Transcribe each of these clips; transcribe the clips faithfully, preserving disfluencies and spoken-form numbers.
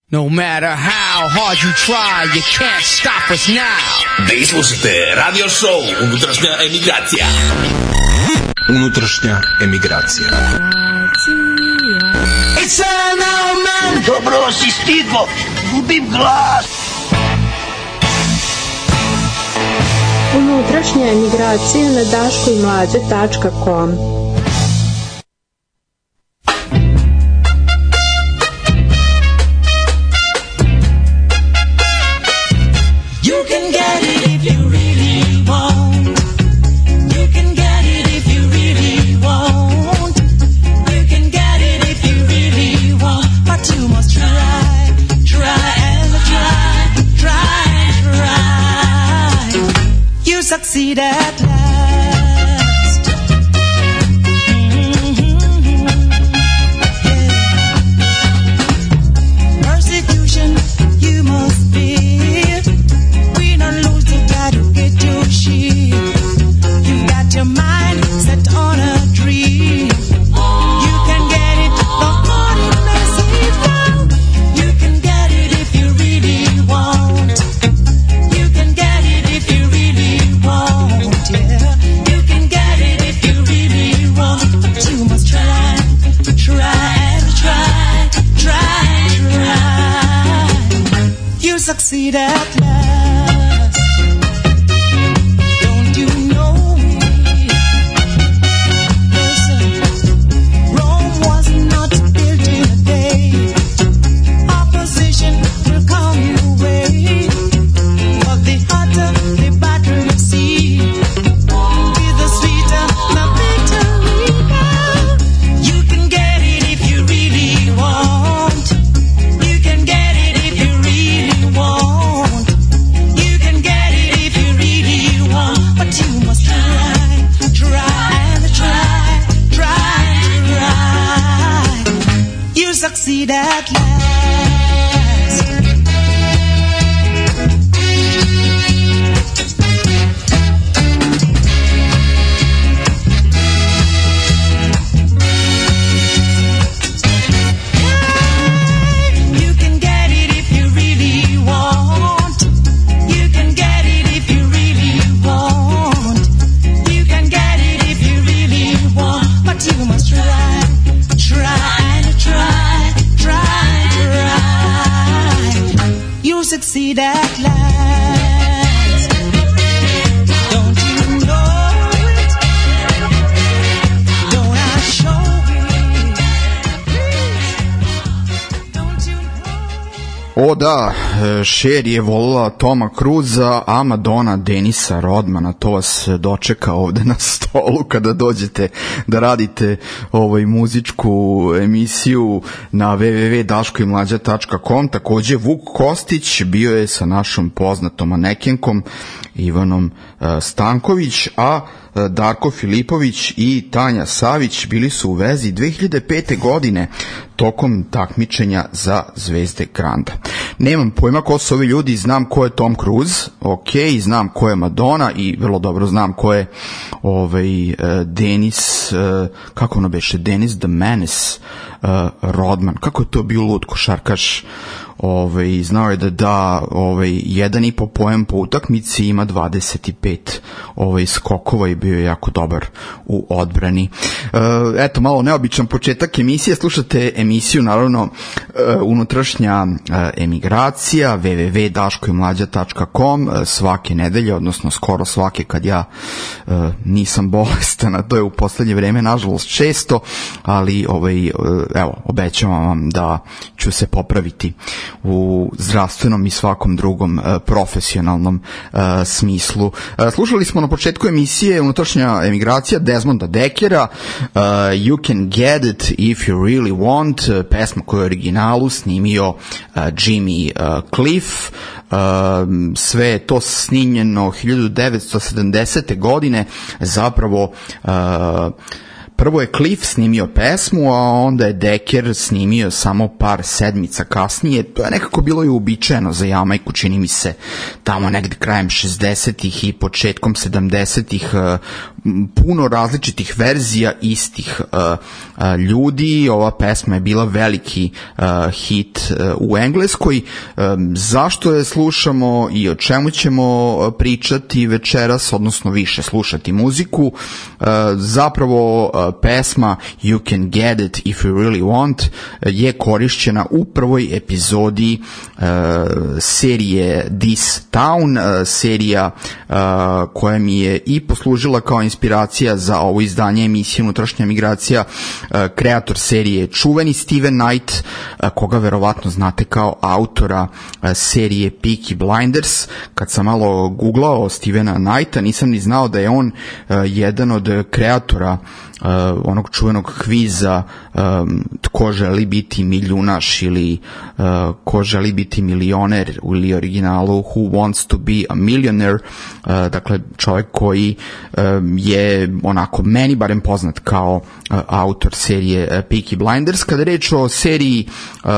No matter how hard you try, you can't stop us now. Vi slušate radio show Unutrašnja emigracija. Unutrašnja emigracija. It's an old man. Dobro si stigo, gubim glas. Unutrašnja emigracija na daško i mlađe tačka com. Succeed at last. Mm-hmm. Yeah. Persecution you must fear. We don't lose the guy to get your shield. You got your mind set on a dream. You can get it the hard it may seem from. You can get it if you really want. You can get it if you really want, yeah. You can get it if you really want, but you must try, try and try, try, try. You succeed at last. Don't you know it? Listen, Rome was not built in a day. Opposition will come your way, but the hotter the battle you see, be the sweeter the victory. You can get it if you really want. You can get it if you really want. You can get it if you really want. But you must try, try and try, try, try. You succeed at last. You can get it if you really want. You can get it if you really want. You can get it if you really want. But you must try, try and try, try, try. You succeed at last. Don't you know it? Don't I show it? Don't you know? O da, Cher je volila Toma Cruza, a Madonna Denisa Rodmana. To vas dočeka ovde na stolu kada dođete da radite ovaj muzičku emisiju na w w w tačka daško i mlađa tačka com. Takođe Vuk Kostić bio je sa našom poznatom manekenkom Ivanom Stanković, a Darko Filipović i Tanja Savić bili su u vezi dve hiljade pete godine tokom takmičenja za Zvezde Granda. Nemam pojma ko su ovi ljudi, znam ko je Tom Cruise, ok, znam ko je Madonna i vrlo dobro znam ko je ovaj, Denis, kako ono beše, Denis the Menace Rodman, kako je to bio lud košarkaš. Ovaj, znao je da da ovaj, jedan i po poen po utakmici, ima dvadeset pet ovaj, skokova i bio je jako dobar u odbrani. E, eto, malo neobičan početak emisije. Slušate emisiju, naravno, e, Unutrašnja e, emigracija, w w w tačka daško i mlađa tačka com, e, svake nedelje, odnosno skoro svake kad ja e, nisam bolestan, a to je u poslednje vreme nažalost često, ali ovaj, e, evo, obećavam vam da ću se popraviti u zdravstvenom i svakom drugom uh, profesionalnom uh, smislu. Uh, slušali smo na početku emisije Unutrašnja emigracija Desmonda Deckera, uh, You Can Get It If You Really Want, uh, pesma koju je originalu snimio uh, Jimmy uh, Cliff. Uh, sve je to snimljeno hiljadu devetsto sedamdesete godine, zapravo uh, prvo je Cliff snimio pesmu, a onda je Decker snimio samo par sedmica kasnije. To je nekako bilo i uobičajeno za Jamajku, čini mi se tamo negde krajem šezdesetih i početkom sedamdesetih, puno različitih verzija istih ljudi. Ova pesma je bila veliki hit u Engleskoj. Zašto je slušamo i o čemu ćemo pričati večeras, odnosno više slušati muziku? Zapravo pesma You Can Get It If You Really Want je korišćena u prvoj epizodi serije This Town, serija koja mi je i poslužila kao inspiracija za ovo izdanje emisije Unutrašnja migracija. Kreator serije je čuveni Steven Knight, koga verovatno znate kao autora serije Peaky Blinders. Kad sam malo googlao Stevena Knighta, nisam ni znao da je on jedan od kreatora Uh, onog čuvenog kviza um, tko želi biti miljunaš ili uh, ko želi biti milioner ili originalu Who Wants to be a Millionaire. Uh, dakle čovjek koji um, je onako meni barem poznat kao uh, autor serije uh, Peaky Blinders. Kada je reč o seriji uh,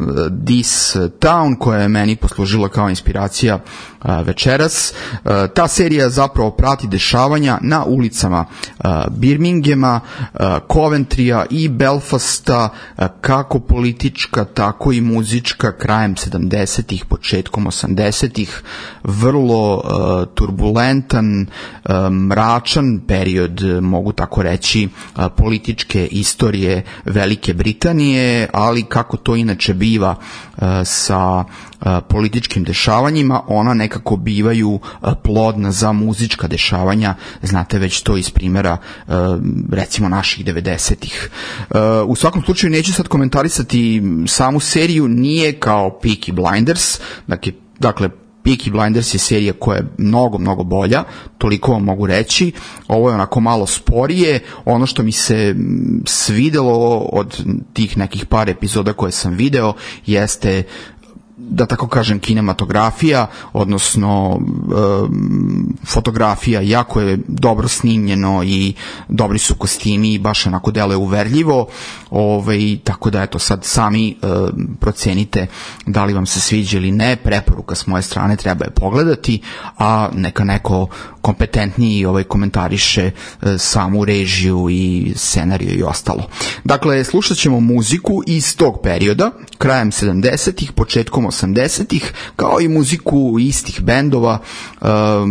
This Town koja je meni poslužila kao inspiracija uh, večeras, uh, ta serija zapravo prati dešavanja na ulicama uh, Birminghama, Coventrya i Belfasta, kako politička, tako i muzička, krajem sedamdesetih, početkom osamdesetih. Vrlo uh, turbulentan, uh, mračan period, mogu tako reći, uh, političke istorije Velike Britanije, ali kako to inače biva uh, sa političkim dešavanjima, ona nekako bivaju plodna za muzička dešavanja. Znate već to iz primjera recimo naših devedesetih. U svakom slučaju neću sad komentarisati samu seriju, nije kao Peaky Blinders, dakle, dakle Peaky Blinders je serija koja je mnogo, mnogo bolja, toliko vam mogu reći. Ovo je onako malo sporije. Ono što mi se svidelo od tih nekih par epizoda koje sam video jeste, da tako kažem, kinematografija, odnosno e, fotografija. Jako je dobro snimljeno i dobri su kostimi i baš onako deluje uverljivo. Ove, tako da eto, sad sami e, procenite da li vam se sviđa ili ne. Preporuka s moje strane, treba je pogledati, a neka neko kompetentniji ovaj komentariše e, samu režiju i scenariju i ostalo. Dakle, slušat ćemo muziku iz tog perioda, krajem sedamdesetih, početkom osamdesetih, kao i muziku istih bendova um,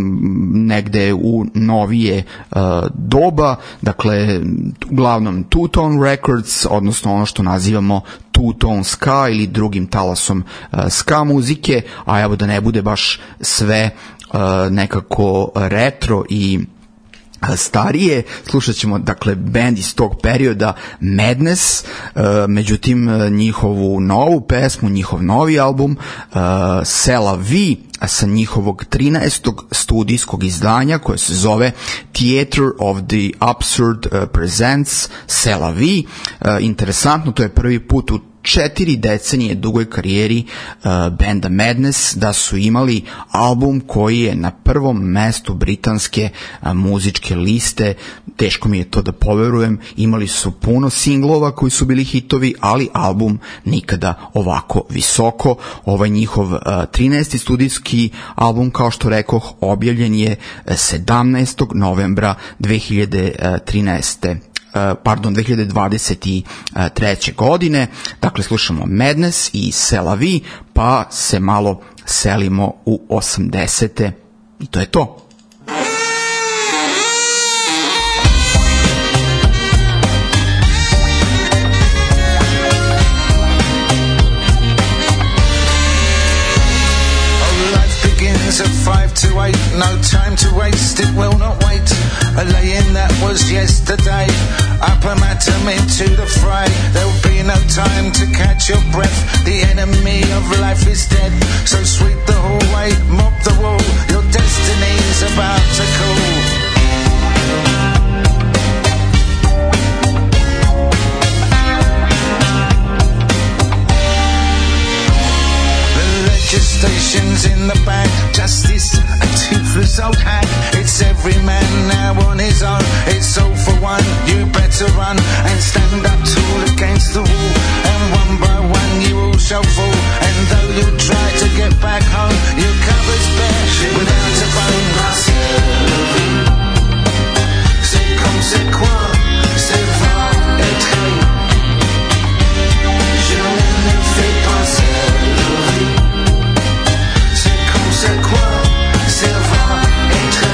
negde u novije uh, doba, dakle uglavnom Two-Tone Records, odnosno ono što nazivamo Two-Tone Ska ili drugim talasom uh, ska muzike, a evo da ne bude baš sve uh, nekako retro i starije, slušat ćemo dakle band iz tog perioda Madness, uh, međutim njihovu novu pesmu, njihov novi album uh, C'est la vie, sa njihovog trinaestog studijskog izdanja koje se zove Theater of the Absurd uh, Presents C'est la vie. Uh, interesantno, to je prvi put u četiri decenije dugoj karijeri uh, benda Madness da su imali album koji je na prvom mestu britanske uh, muzičke liste. Teško mi je to da poverujem. Imali su puno singlova koji su bili hitovi, ali album nikada ovako visoko. Ovaj njihov uh, trinaesti studijski album, kao što rekoh, objavljen je sedamnaestog novembra dve hiljade trinaeste pardon, dve hiljade dvadeset treće godine. Dakle, slušamo Madness i C'est la vie, pa se malo selimo u osamdesete i to je to. At five to eight, no time to waste, it will not wait. A lay-in that was yesterday, up a matum into the fray. There'll be no time to catch your breath, the enemy of life is dead. So sweep the hallway, mop the wall, your destiny's about to call. stations in the back. Justice, a toothless old hack. It's every man now on his own. It's all for one. You better run and stand up tall against the wall. And one by one you all shall fall. And though you try to get back home, your cover's bare without a bone. C'est comme c'est quoi, c'est va être. Je ne le fais pas seul. C'est comme c'est quoi, c'est va être.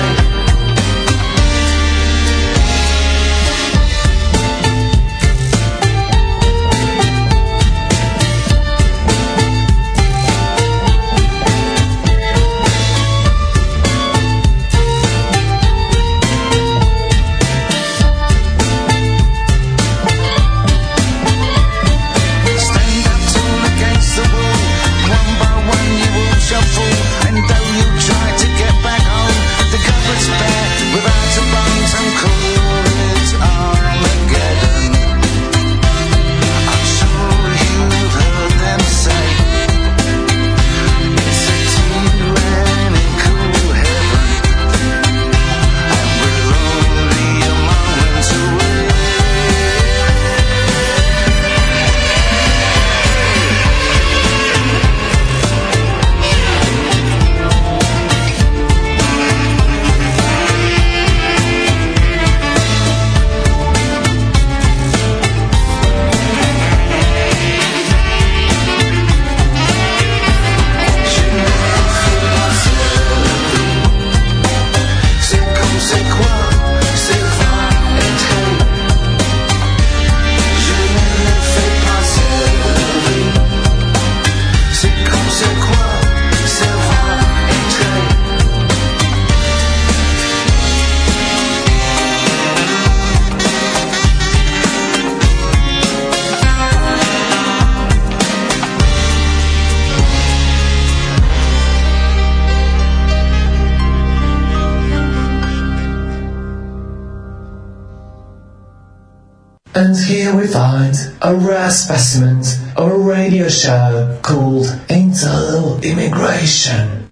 And here we find a rare specimen of a radio show called Internal Immigration.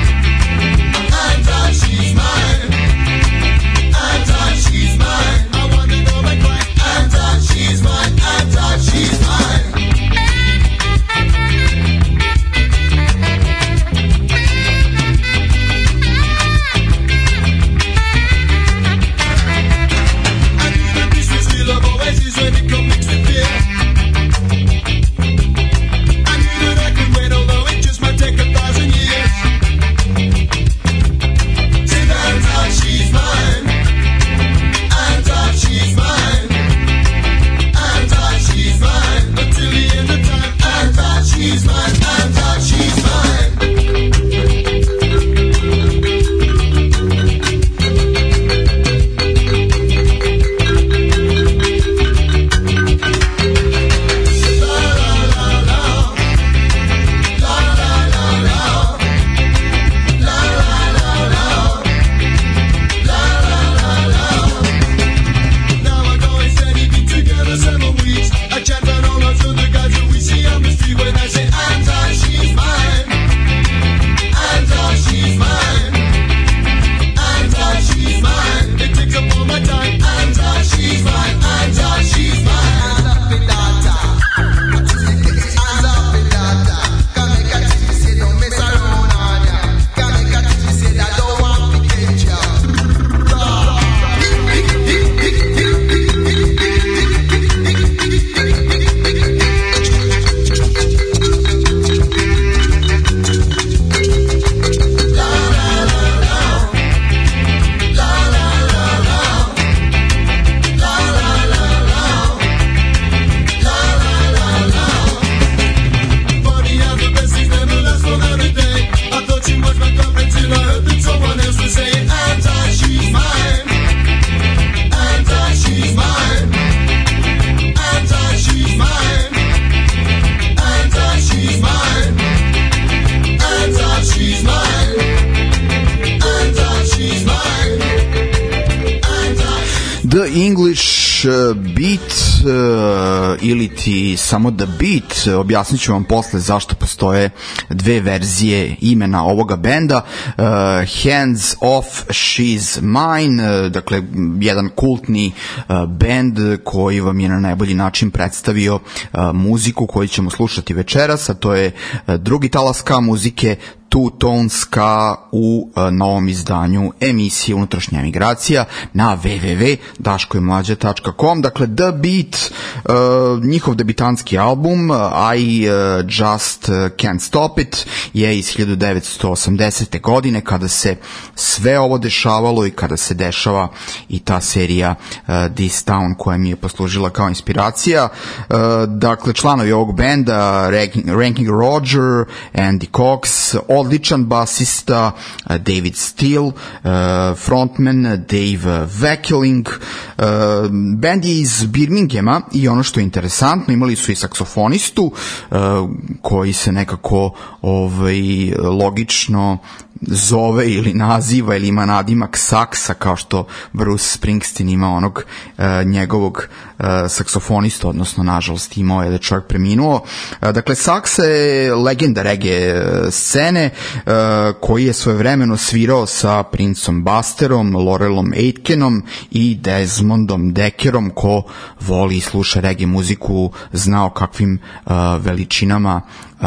She's mine. The English Beat uh, ili ti samo The Beat, objasnit ću vam posle zašto postoje dve verzije imena ovoga benda. uh, Hands Off She's Mine, uh, dakle jedan kultni uh, bend koji vam je na najbolji način predstavio uh, muziku koju ćemo slušati večeras, a to je uh, drugi talas ska muzike, Two-Tone Ska u uh, novom izdanju emisije Unutrašnja emigracija na w w w tačka daško i mlađa tačka com. Dakle, The Beat, uh, njihov debitanski album uh, I uh, Just uh, Can't Stop It je iz hiljadu devetsto osamdesete. godine, kada se sve ovo dešavalo i kada se dešava i ta serija uh, This Town koja mi je poslužila kao inspiracija. Uh, dakle, članovi ovog benda Ranking, Ranking Roger, Andy Cox, odličan basista David Steele, uh, frontman Dave Wackeling. Uh, band je iz Birminghama i ono što je interesantno, imali su i saksofonistu uh, koji se nekako ovaj, logično zove ili naziva ili ima nadimak Saksa, kao što Bruce Springsteen ima onog uh, njegovog uh, saksofonista, odnosno nažalost imao je da čovjek preminuo. Uh, dakle, Saksa je legenda reggae scene uh, koji je svojevremeno svirao sa Princom Busterom, Laurelom Aitkenom i Desmondom Deckerom. Ko voli i sluša reggae muziku zna o kakvim uh, veličinama Uh,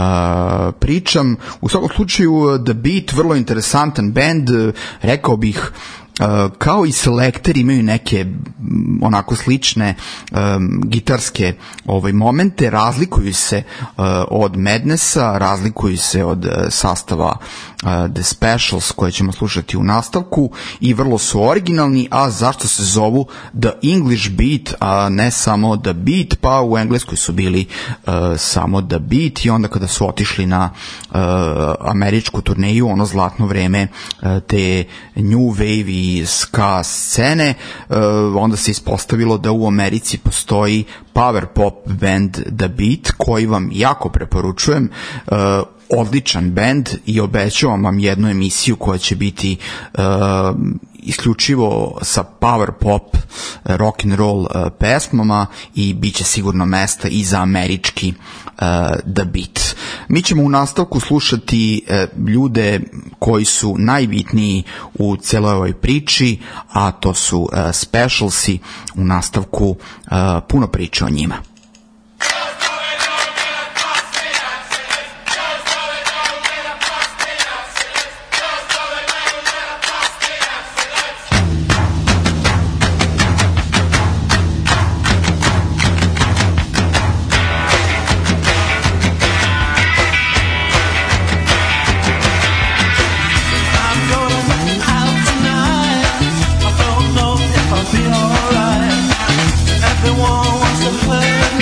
pričam. U svakom slučaju The Beat, vrlo interesantan band, rekao bih Uh, kao i Selector imaju neke m, onako slične um, gitarske ovaj, momente, razlikuju se uh, od Madnessa, razlikuju se od uh, sastava uh, The Specials koje ćemo slušati u nastavku i vrlo su originalni. A zašto se zovu The English Beat, a ne samo The Beat? Pa u Engleskoj su bili uh, samo The Beat i onda kada su otišli na uh, američku turneju, ono zlatno vreme uh, te New Wave i ska scene, uh, onda se ispostavilo da u Americi postoji power pop band The Beat, koji vam jako preporučujem. Uh, odličan band i obećavam vam jednu emisiju koja će biti uh, isključivo sa power pop, rock and roll uh, pesmama i bit će sigurno mesta i za američki uh, The Beat. Mi ćemo u nastavku slušati uh, ljude koji su najbitniji u celoj ovoj priči, a to su uh, Specialsi. U nastavku uh, puno priče o njima. Everyone wants to play.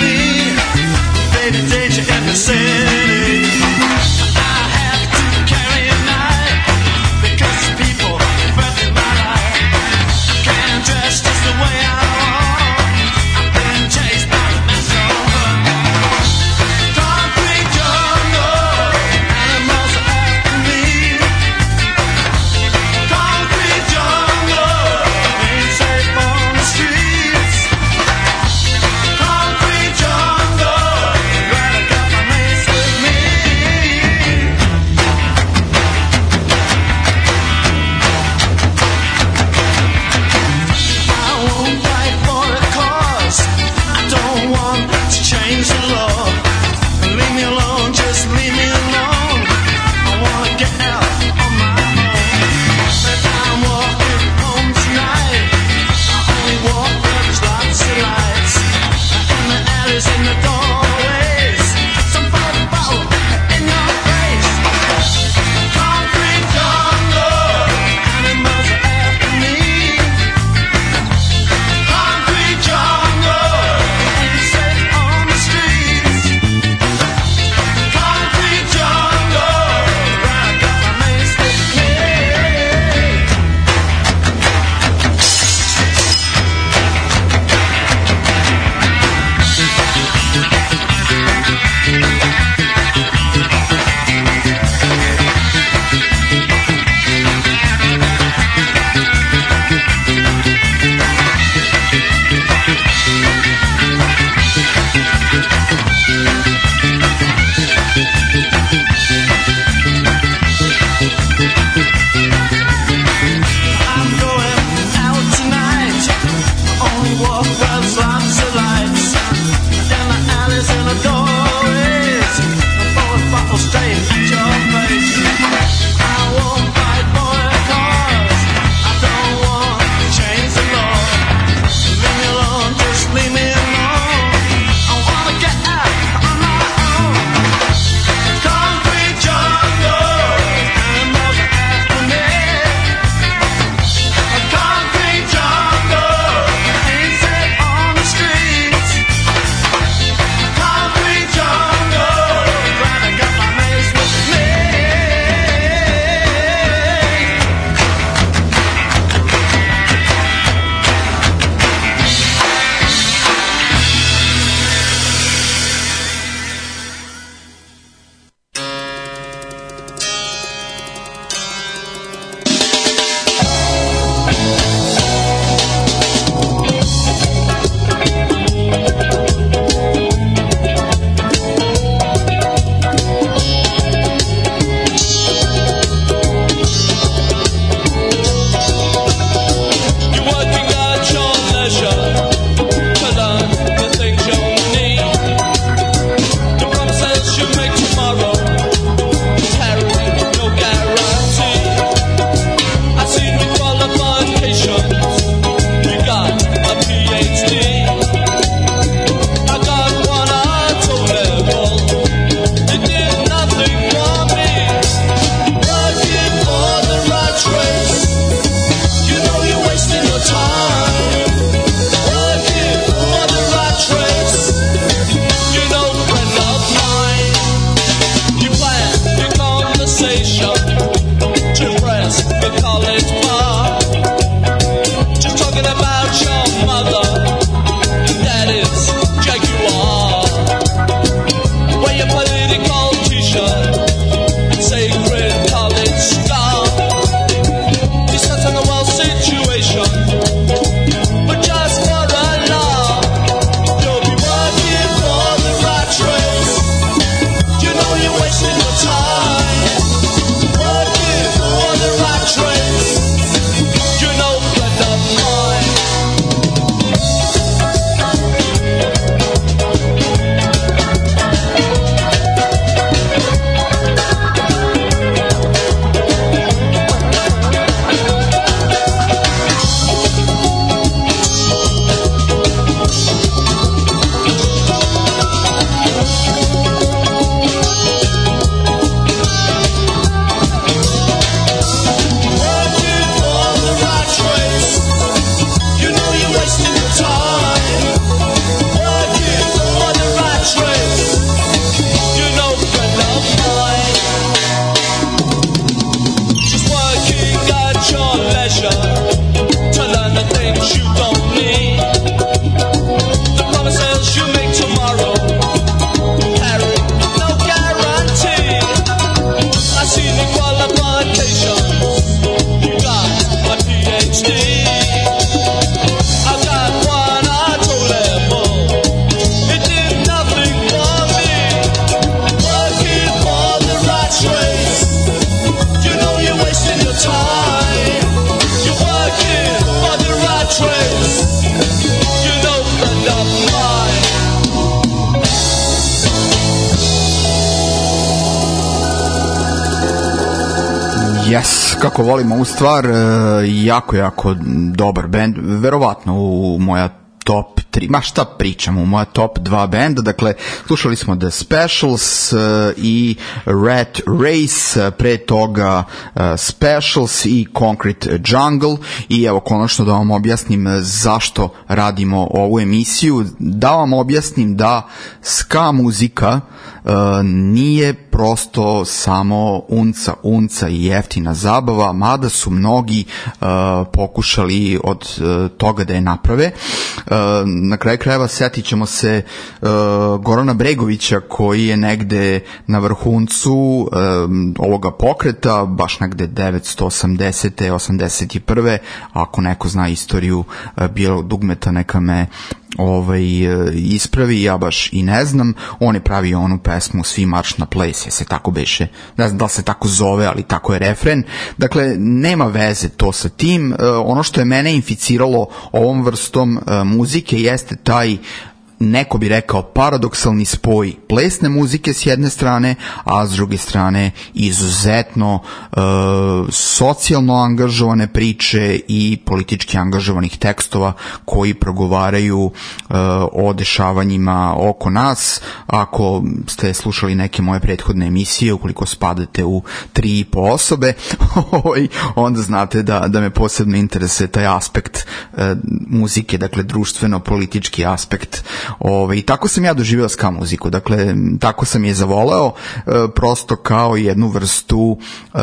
Yes, kako volim ovu stvar, jako, jako dobar bend, verovatno u moja top tri, ma šta pričamo, u moja top dva benda, dakle, slušali smo The Specials uh, i Rat Race, uh, pre toga uh, Specials i Concrete Jungle, i evo, konačno da vam objasnim zašto radimo ovu emisiju, da vam objasnim da ska muzika uh, nije prosto samo unca, unca i jeftina zabava, mada su mnogi uh, pokušali od uh, toga da je naprave. Uh, na kraju krajeva setit ćemo se uh, Gorana Bregovića, koji je negde na vrhuncu um, ovoga pokreta, baš negde devetsto osamdesete osamdeset prve Ako neko zna istoriju uh, bijelog dugmeta, neka me ovaj, ispravi, ja baš i ne znam. On je pravio onu pesmu Svi marš na ples, je se tako beše, ne znam da li se tako zove, ali tako je refren. Dakle, nema veze to sa tim. E, ono što je mene inficiralo ovom vrstom e, muzike jeste taj, neko bi rekao, paradoksalni spoj plesne muzike s jedne strane, a s druge strane izuzetno e, socijalno angažovane priče i politički angažovanih tekstova koji progovaraju e, o dešavanjima oko nas. Ako ste slušali neke moje prethodne emisije, ukoliko spadate u tri i po osobe, onda znate da, da me posebno interesuje taj aspekt e, muzike, dakle društveno-politički aspekt. Ove, i tako sam ja doživeo ska muziku, dakle tako sam je zavoleo, e, prosto kao jednu vrstu e,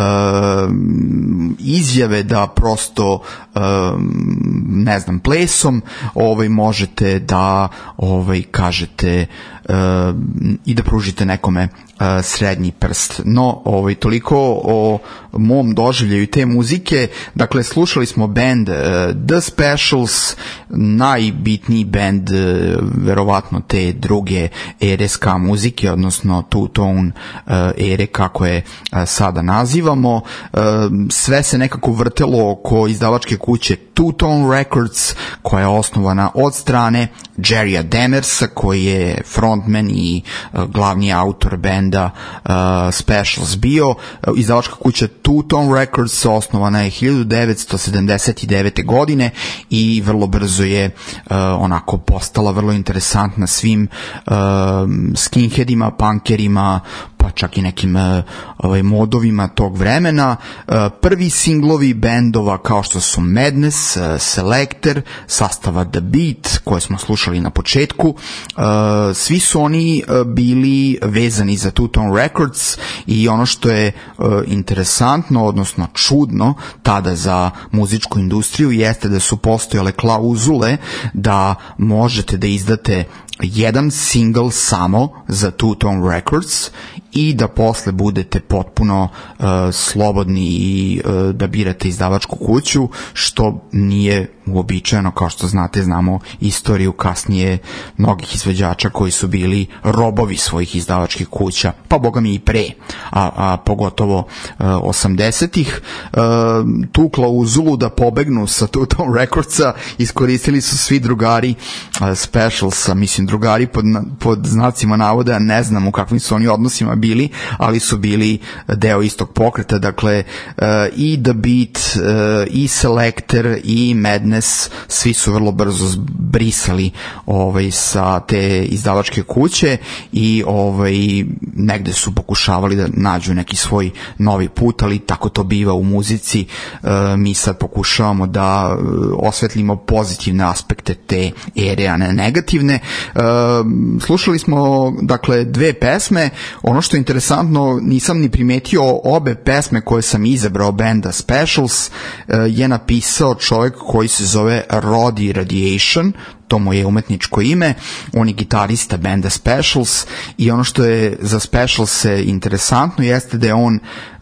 izjave da prosto e, ne znam, plesom ovaj, možete da ovaj, kažete e, i da pružite nekome srednji prst. No, ovaj, toliko o mom doživljaju te muzike. Dakle, slušali smo band uh, The Specials, najbitniji band uh, verovatno te druge ere ska muzike, odnosno two-tone uh, ere, kako je uh, sada nazivamo. Uh, sve se nekako vrtelo oko izdavačke kuće Two-Tone Records, koja je osnovana od strane Jerrya Demersa, koji je frontman i uh, glavni autor benda Uh, Specials bio. Uh, izdavačka kuća Two-Tone Records osnovana je hiljadu devetsto sedamdeset devete godine i vrlo brzo je uh, onako postala vrlo interesantna svim uh, skinheadima, punkerima, pa čak i nekim uh, ovaj, modovima tog vremena. Uh, prvi singlovi bendova kao što su Madness, uh, Selector, sastava The Beat, koje smo slušali na početku, uh, svi su oni uh, bili vezani za Two-Tone Records, i ono što je uh, interesantno, odnosno čudno tada za muzičku industriju, jeste da su postojale klauzule da možete da izdate jedan single samo za Two-Tone Records i da posle budete potpuno uh, slobodni i uh, da birate izdavačku kuću, što nije uobičajeno. Kao što znate, znamo istoriju kasnije mnogih izvođača koji su bili robovi svojih izdavačkih kuća, pa boga mi i pre, a, a pogotovo uh, osamdesetih. Uh, tu klauzulu da pobegnu sa Two-Tone Recordsa iskoristili su svi drugari uh, Specialsa, mislim drugari pod, pod znacima navoda, ne znam u kakvim su oni odnosima bili, ali su bili deo istog pokreta. Dakle, uh, i The Beat, uh, i Selector, i Madness, svi su vrlo brzo brisali ovaj, sa te izdavačke kuće i ovaj, negde su pokušavali da nađu neki svoj novi put, ali tako to biva u muzici. Uh, mi sad pokušavamo da uh, osvetlimo pozitivne aspekte te ere, a ne negativne. Uh, slušali smo, dakle, dve pesme. Ono što je interesantno, nisam ni primetio, obe pesme koje sam izabrao benda Specials uh, je napisao čovjek koji se zove Roddy Radiation, to mu je umetničko ime, on je gitarista benda Specials, i ono što je za Specials interesantno jeste da je on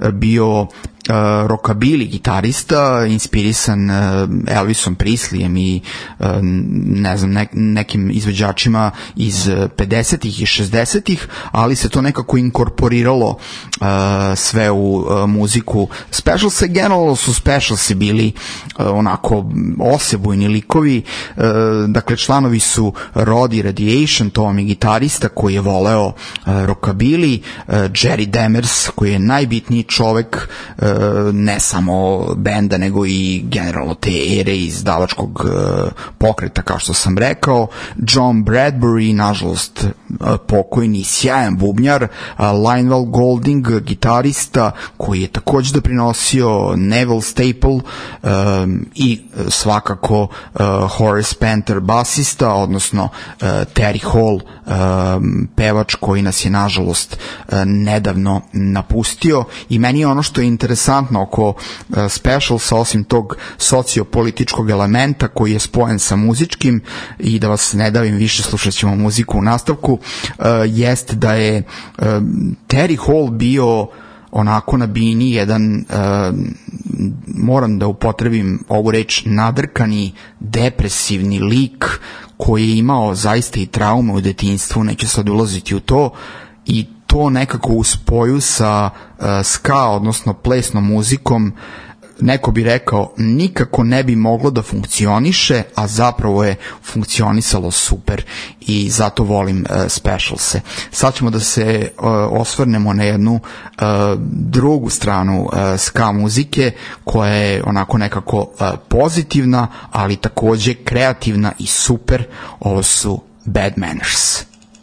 bio Uh, rockabilly gitarista, inspirisan uh, Elvisom Presleyem i uh, ne znam, ne, nekim izvođačima iz pedesetih i šezdesetih, ali se to nekako inkorporiralo uh, sve u uh, muziku Specialsa. Generalno su Specialsi bili uh, onako osebujni likovi, uh, dakle članovi su Roddy Radiation, to vam je gitarista koji je voleo uh, rockabilly, uh, Jerry Demers koji je najbitniji čovek uh, ne samo benda nego i generalno te ere izdavačkog uh, pokreta, kao što sam rekao, John Bradbury, nažalost uh, pokojni, sjajan bubnjar, uh, Lionel Golding, gitarista koji je takođe doprinosio, Neville Staple um, i svakako uh, Horace Panther, basista, odnosno uh, Terry Hall, um, pevač koji nas je nažalost uh, nedavno napustio. I meni je ono što je interesantno oko uh, Specialsa, osim tog sociopolitičkog elementa koji je spojen sa muzičkim, i da vas ne davim više, slušat ćemo muziku u nastavku, uh, jest da je uh, Terry Hall bio onako na bini jedan, uh, moram da upotrebim ovu reč, nadrkani, depresivni lik koji je imao zaista i traume u detinjstvu, neću sad ulaziti u to, i to nekako u spoju sa uh, ska, odnosno plesnom muzikom, neko bi rekao nikako ne bi moglo da funkcioniše, a zapravo je funkcionisalo super, i zato volim uh, Specialse. Sad ćemo da se uh, osvrnemo na jednu uh, drugu stranu uh, ska muzike, koja je onako nekako uh, pozitivna, ali takođe kreativna i super. Ovo su Bad Manners.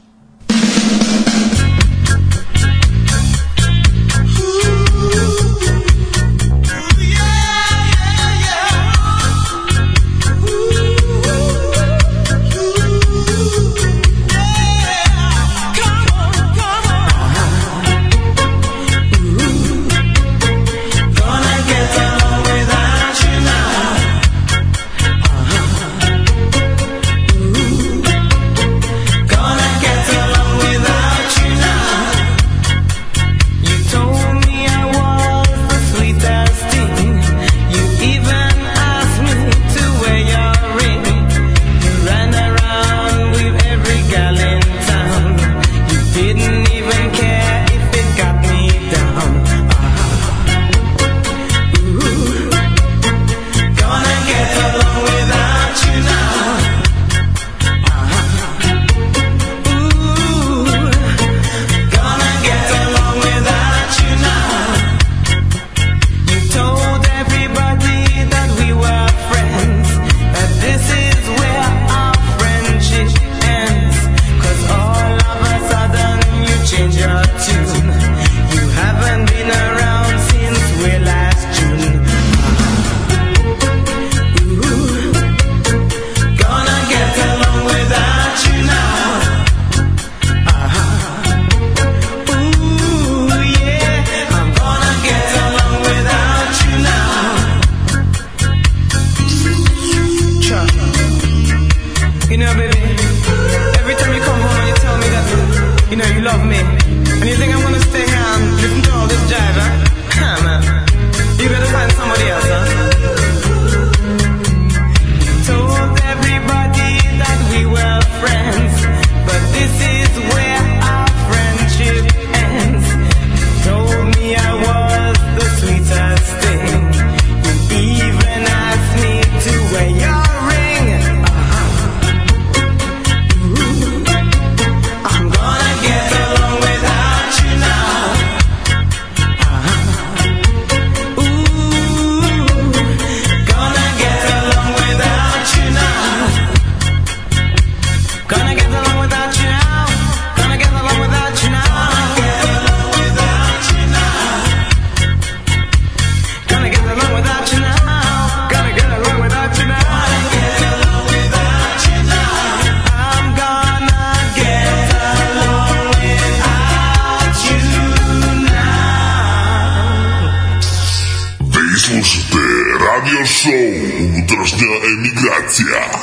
Unutrašnja emigracija.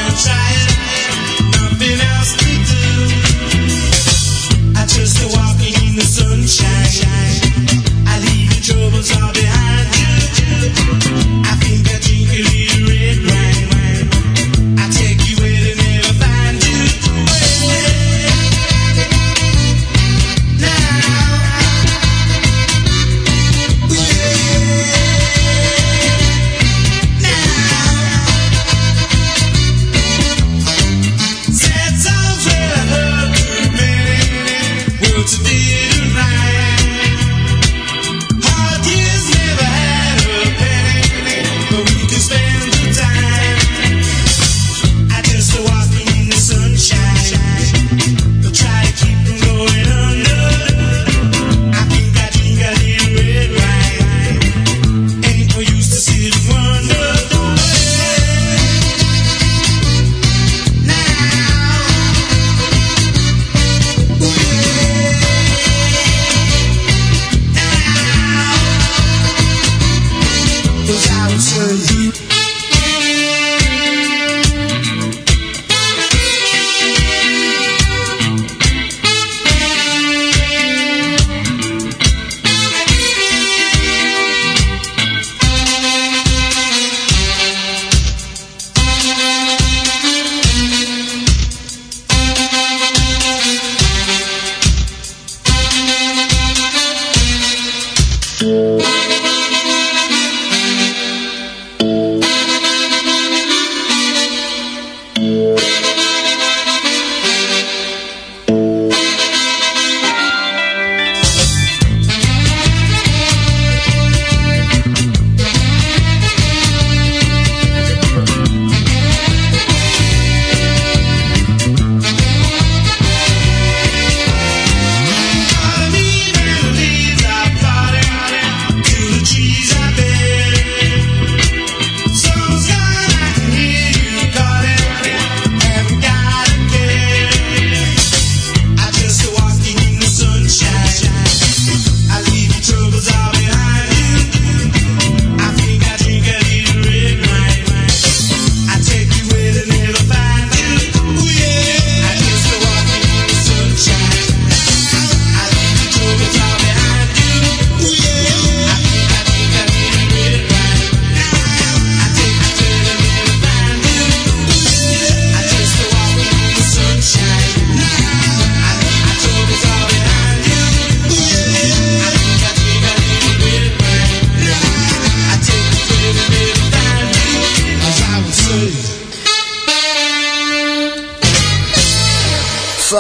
Walking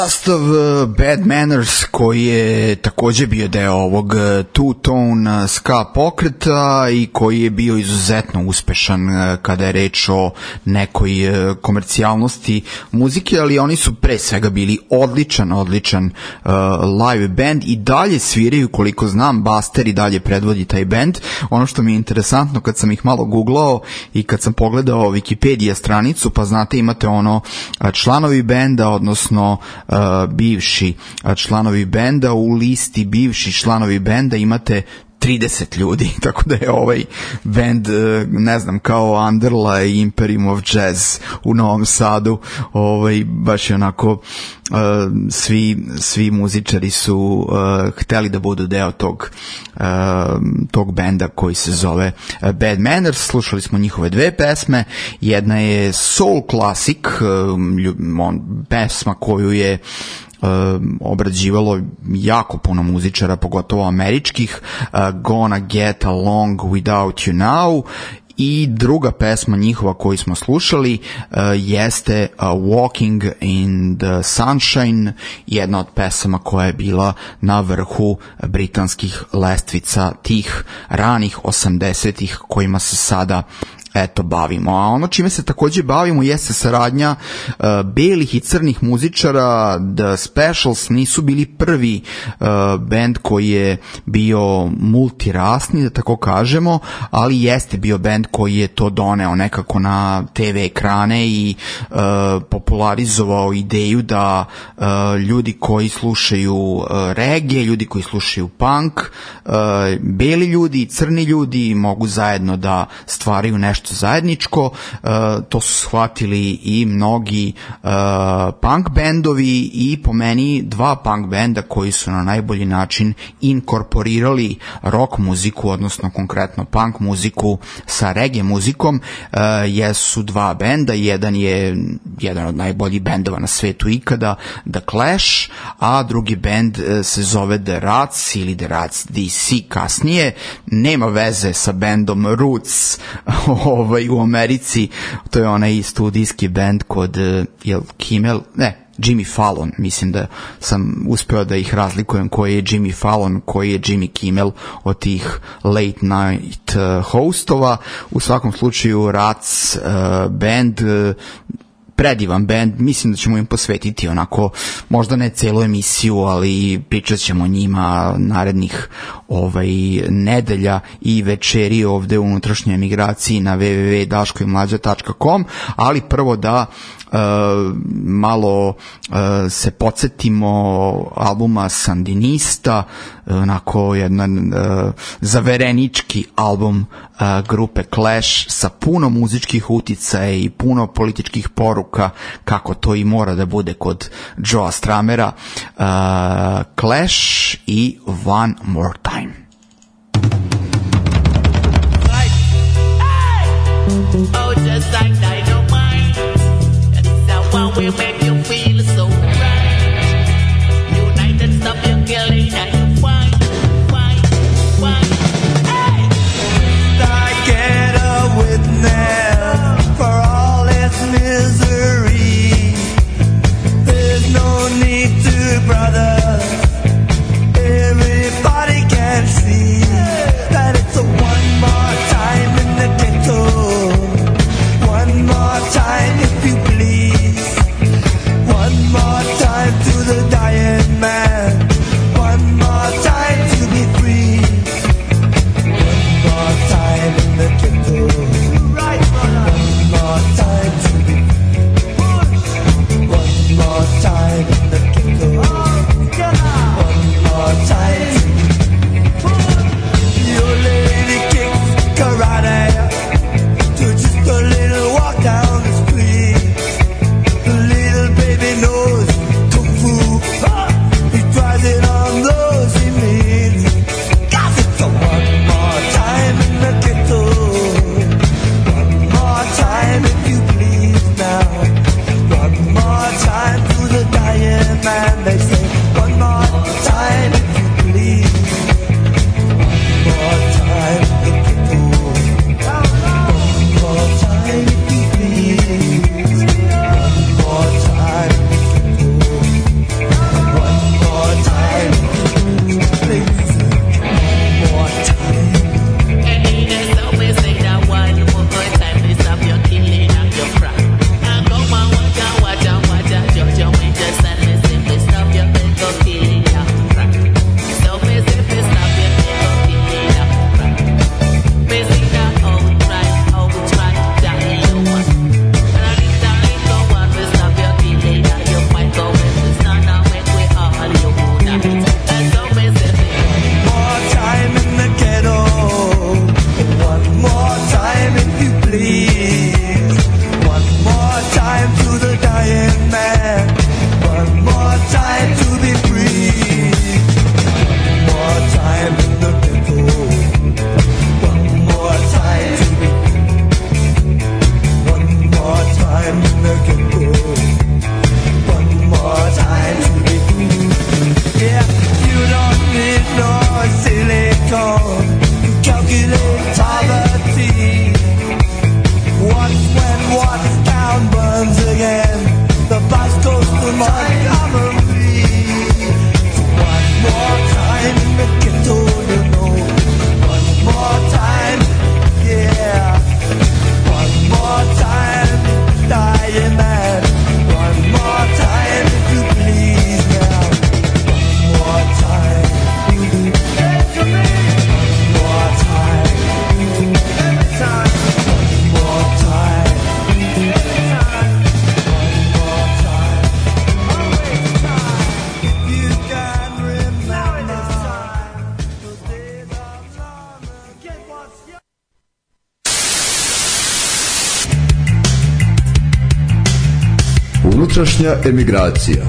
sastav Bad Manners koji je takođe bio deo ovog two-tone ska pokreta i koji je bio izuzetno uspešan kada je reč o nekoj komercijalnosti muzike, ali oni su pre svega bili odličan, odličan uh, live band i dalje sviraju, koliko znam, Buster i dalje predvodi taj band. Ono što mi je interesantno kad sam ih malo googlao i kad sam pogledao Wikipedia stranicu, pa znate imate ono članovi benda, odnosno uh, bivši članovi benda, u listi bivši članovi benda imate trideset ljudi, tako da je ovaj band, ne znam, kao Underla i Imperium of Jazz u Novom Sadu, ovaj, baš je onako, uh, svi, svi muzičari su uh, hteli da budu deo tog, uh, tog benda koji se zove Bad Manners. Slušali smo njihove dve pesme, jedna je Soul Classic, uh, pesma koju je obrađivalo jako puno muzičara, pogotovo američkih, uh, Gonna Get Along Without You Now, i druga pesma njihova koju smo slušali uh, jeste uh, Walking in the Sunshine, jedna od pesama koja je bila na vrhu britanskih lestvica tih ranih osamdesetih kojima se sada eto bavimo. A ono čime se takođe bavimo jeste saradnja uh, belih i crnih muzičara. The Specials nisu bili prvi uh, band koji je bio multirasni, da tako kažemo, ali jeste bio band koji je to doneo nekako na te ve ekrane i uh, popularizovao ideju da uh, ljudi koji slušaju uh, reggae, ljudi koji slušaju punk, uh, beli ljudi i crni ljudi mogu zajedno da stvaraju nešto zajedničko. Uh, to su shvatili i mnogi uh, punk bendovi i po meni dva punk benda koji su na najbolji način inkorporirali rock muziku, odnosno konkretno punk muziku sa reggae muzikom, uh, jesu dva benda. Jedan je jedan od najboljih bendova na svetu ikada, The Clash, a drugi bend uh, se zove The Rats ili The Rats D C kasnije. Nema veze sa bendom Roots ovaj, u Americi, to je onaj studijski band kod uh, jel Kimmel, ne, Jimmy Fallon, mislim da sam uspeo da ih razlikujem koji je Jimmy Fallon, koji je Jimmy Kimmel od tih late night uh, hostova. U svakom slučaju Rats uh, band, uh, predivan band, mislim da ćemo im posvetiti onako, možda ne celu emisiju, ali pričat ćemo o njima narednih ovaj, nedelja i večeri ovde u unutrašnjoj emigraciji na w w w tačka daško i mlađa tačka com, ali prvo da Uh, malo uh, se podsjetimo albuma Sandinista, onako jedan uh, zaverenički album uh, grupe Clash sa puno muzičkih uticaja i puno političkih poruka, kako to i mora da bude kod Joea Stramera. uh, Clash i One More Time. Oh, just like dynamite. One will make you feel so right. United, stop your killing and you fight, fight, fight. Hey! I get a witness for all its misery. There's no need to, brother. Everybody can see that it's a one more time in the ghetto. late poverty. What's when what's down burns again. The bus goes to Montgomery. One more time in the ghetto, you know. One more time, yeah. One more time, dying man. One more time, if you please now. One more time. Get to me. One more time. Every time. One more time. Every time. One more time. Always time. If you can remember those days of summer, get what's yours. Unutrašnja emigracija.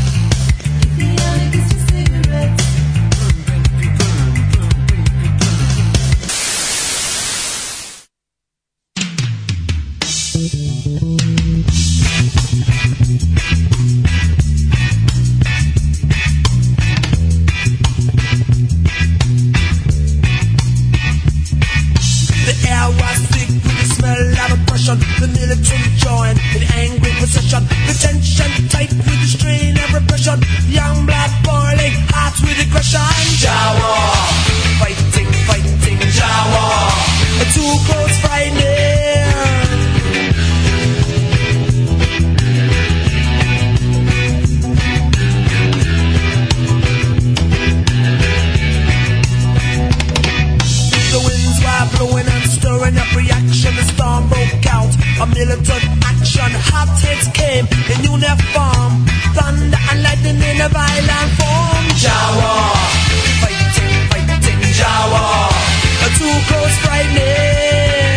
The air was thick with the smell of oppression. The military joined in angry possession. The tension tight with the strain of repression. Young blood boiling, hearts with aggression. Jawa, fighting, fighting, Jawa. Too close, frightening. The winds were blowing and stirring up reaction. The storm broke out. A militant action. Hot hits came in uniform. Thunder and lightning in a violent form. Jawa, fighting, fighting, Jawa. Too close, frightening.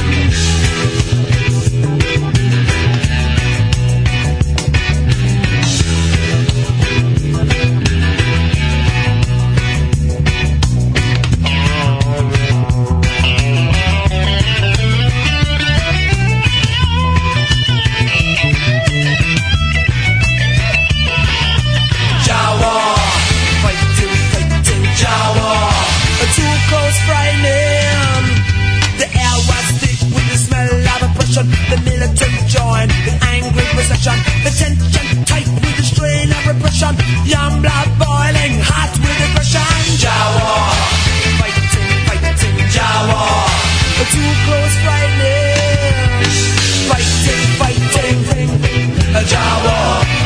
Jawa, fighting, fighting, Jawa. Too close, frightening. The air was thick with the smell of oppression. The militant joined in angry possession. The tension tight with the strain of repression. Young blood boiling, hot with aggression. Jawa, fighting, fighting, Jawa. Too close, frightening. Fighting, fighting, Jawa.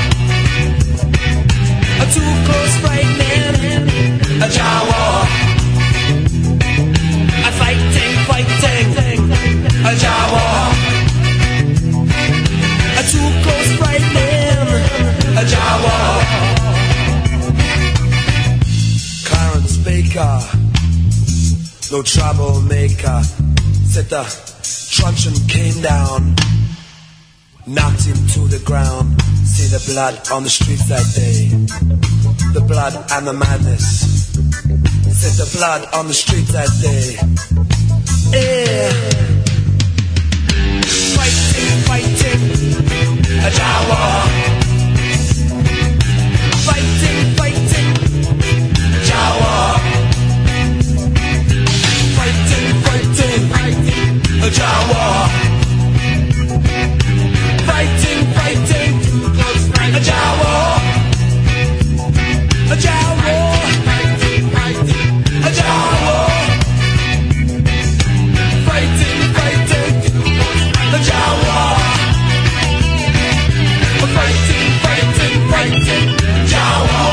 Too close, frightening, Jawa. Fighting, fighting, Jawa. Too close, frightening, Jawa. Clarence Baker, no troublemaker. Said the truncheon came down, knocked him to the ground. See the blood on the streets that day. The blood and the madness. Said the blood on the streets that day. Yeah. Fighting, fighting, Jawa. Fighting, fighting, Jawa. Fighting, fighting, Jawa. Fighting, fighting, Jawa. Jawa. Jawa. Fighting, fighting, Jawa. Fighting, fighting, fighting, Jawa.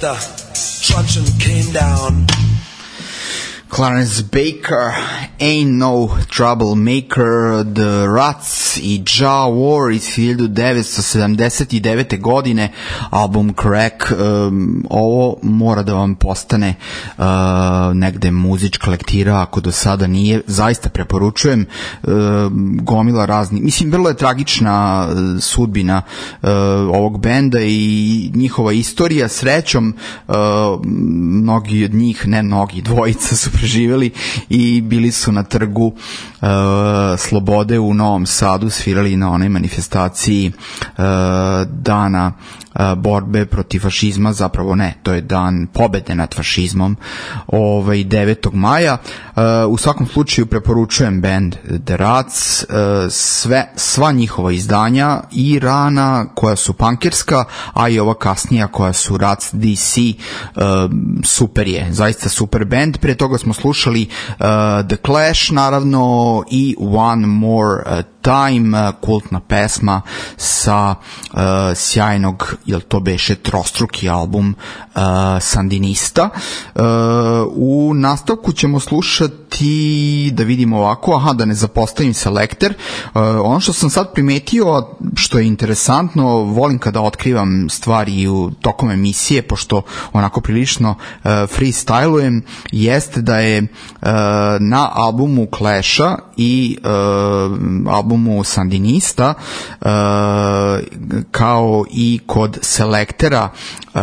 weather, truncheon came down. Clarence Baker, Ain't No Troublemaker, The Ruts i Ja War iz hiljadu devetsto sedamdeset devete. godine, album Crack. Um, ovo mora da vam postane uh, negde muzička lektira, ako do sada nije, zaista preporučujem. Uh, gomila razni, mislim, vrlo je tragična uh, sudbina uh, ovog benda i njihova istorija. Srećom, uh, mnogi od njih, ne mnogi, dvojica su preživjeli i bili su na trgu uh, Slobode u Novom Sadu, svirali na onoj manifestaciji uh, dana uh, borbe protiv fašizma, zapravo ne, to je dan pobede nad fašizmom, ovaj, devetog maja. Uh, u svakom slučaju preporučujem band The Ruts, uh, sve, sva njihova izdanja i rana koja su punkerska, a i ova kasnija koja su Ruts D C, uh, super je, zaista super band. Pre toga smo slušali uh, The Clash, naravno, i One More uh, Time, uh, kultna pesma sa uh, sjajnog, jel to beše trostruki album uh, Sandinista. Uh, u nastavku ćemo slušati, da vidimo ovako, aha, da ne zapostavim Selekter. Uh, ono što sam sad primetio, što je interesantno, volim kada otkrivam stvari u tokom emisije, pošto onako prilično uh, freestylujem, jeste da je uh, na albumu Clash-a i uh, albumu Sandinista, uh, kao i kod Selektera, uh,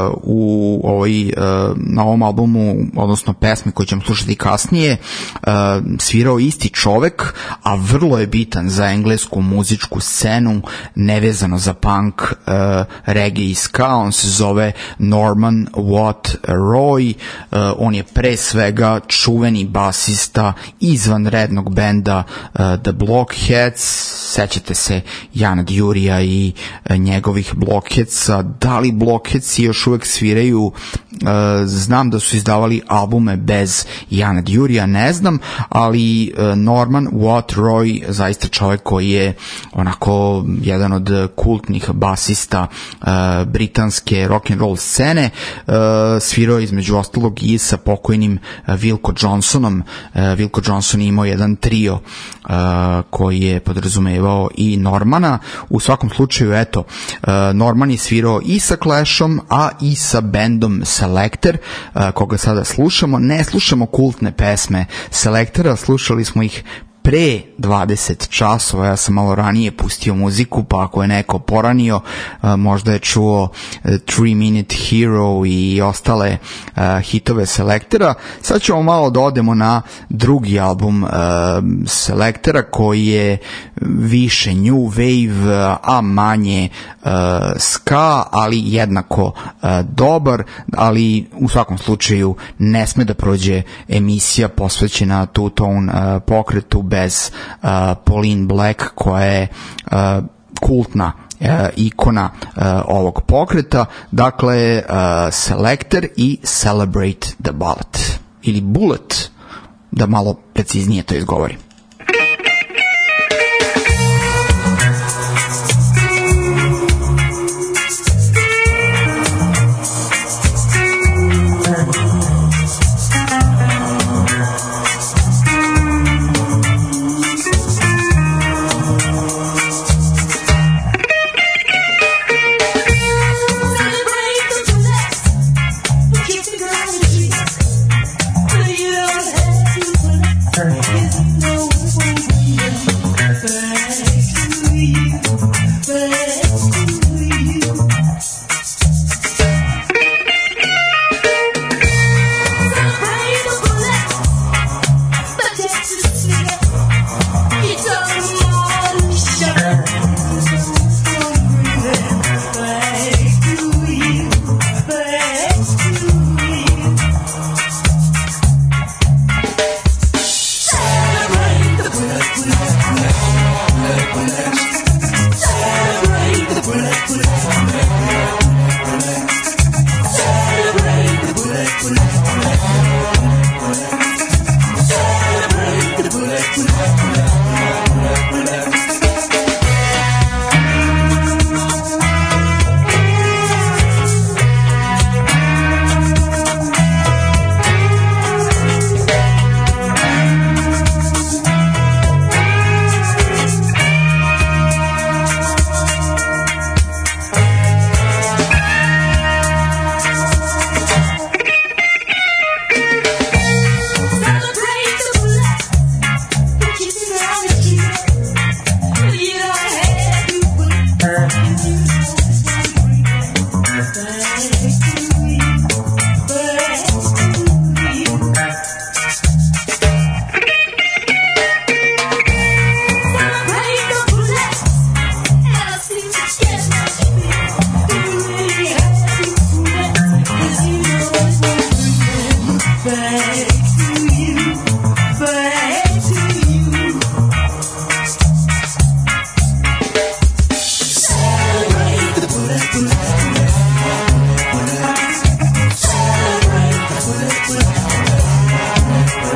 u ovoj, uh, na ovom albumu, odnosno pesme koje ćemo slušati kasnije, uh, svirao isti čovek, a vrlo je bitan za englesku muzičku scenu, nevezano za punk, uh, reggae i ska. On se zove Norman Watt Roy. Uh, on je pre svega čuveni basista izvanrednog benda uh, The Blockheads. Sećate se Jana Djurija i uh, njegovih Blockheadsa. Da li Blockheadsi još uvek sviraju? Uh, znam da su izdavali albume bez Jana Djurija, ne znam, ali uh, Norman Watt Roy, zaista čovjek koji je onako jedan od kultnih basista uh, britanske rock'n'roll scene, uh, svirao između ostalog i sa pokojnim uh, Wilco Johnsonom. Uh, Wilco Johnson je imao jedan trio uh, koji je podrazumevao i Normana. U svakom slučaju, eto, uh, Norman je svirao i sa Clashom, a i sa bandom Selekter, uh, koga sada slušamo. Ne slušamo kultne pesme Selektera, slušali smo ih pre dvadeset časova, ja sam malo ranije pustio muziku, pa ako je neko poranio, možda je čuo Three Minute Hero i ostale hitove Selektera. Sad ćemo malo da odemo na drugi album Selektera, koji je više new wave, a manje ska, ali jednako dobar, ali u svakom slučaju ne sme da prođe emisija posvećena two-tone pokretu bez uh, Pauline Black, koja je uh, kultna uh, ikona uh, ovog pokreta. Dakle, uh, Selekter i Celebrate the Bullet, ili Bullet, da malo preciznije to izgovorim. No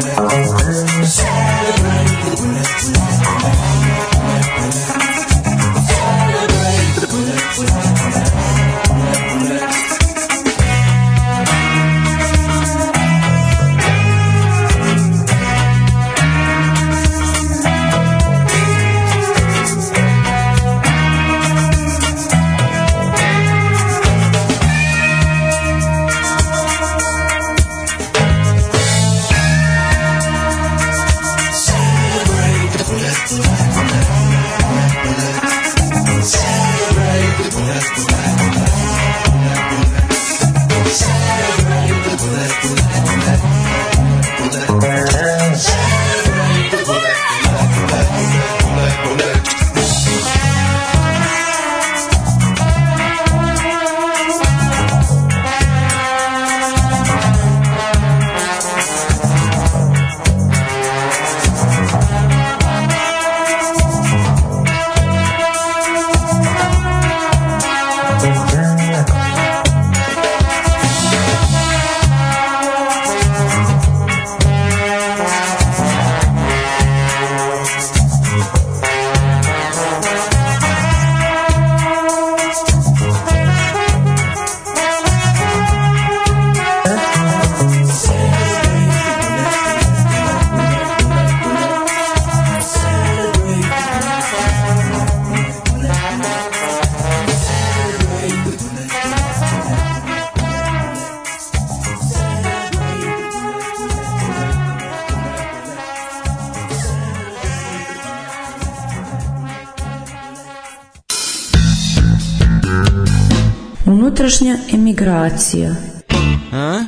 Unutrašnja emigracija. A?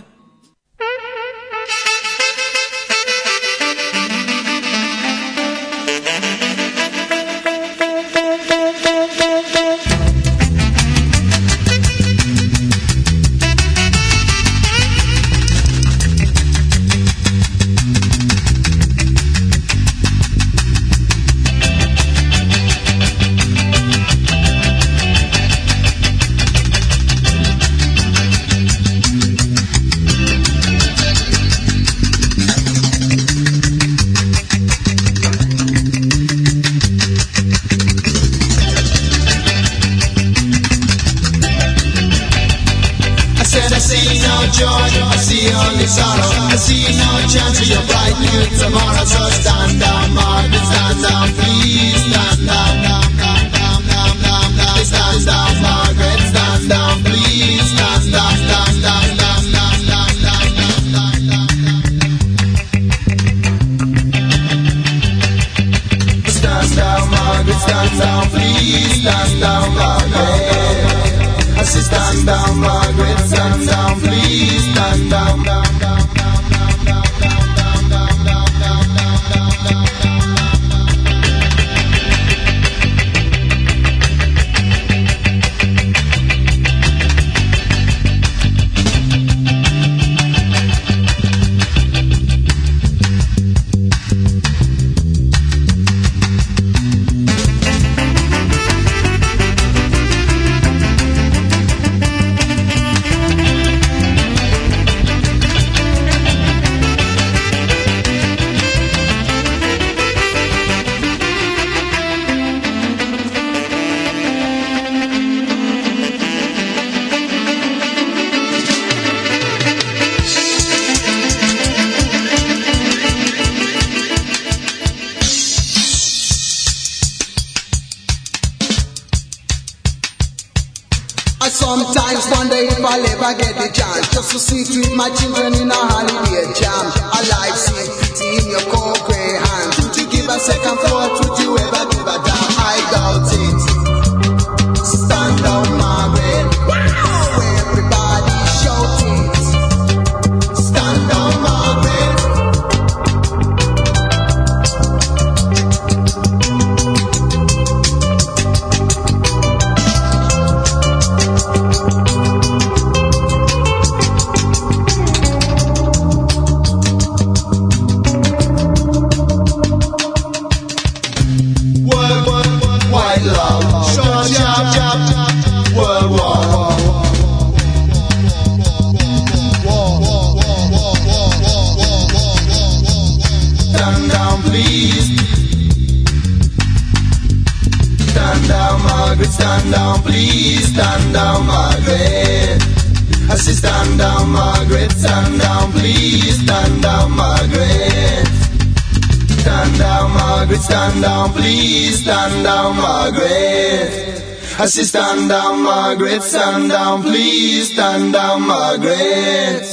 Sometimes wonder if I'll ever get the chance just to sit with my children in a holiday jam. A life seems pretty in your cold grey hands. Would you give a second thought? Would you ever give a damn? I doubt it. Stand down, Margaret. Wow! Everybody shout it. Stand down, Margaret. please. Stand down, Margaret, stand down, please. Stand down, Margaret. I say stand down, Margaret, stand down, please. Stand down, Margaret. Stand down, Margaret, stand down, please. Stand down, Margaret. I say stand down, Margaret, stand down, please. Stand down, Margaret.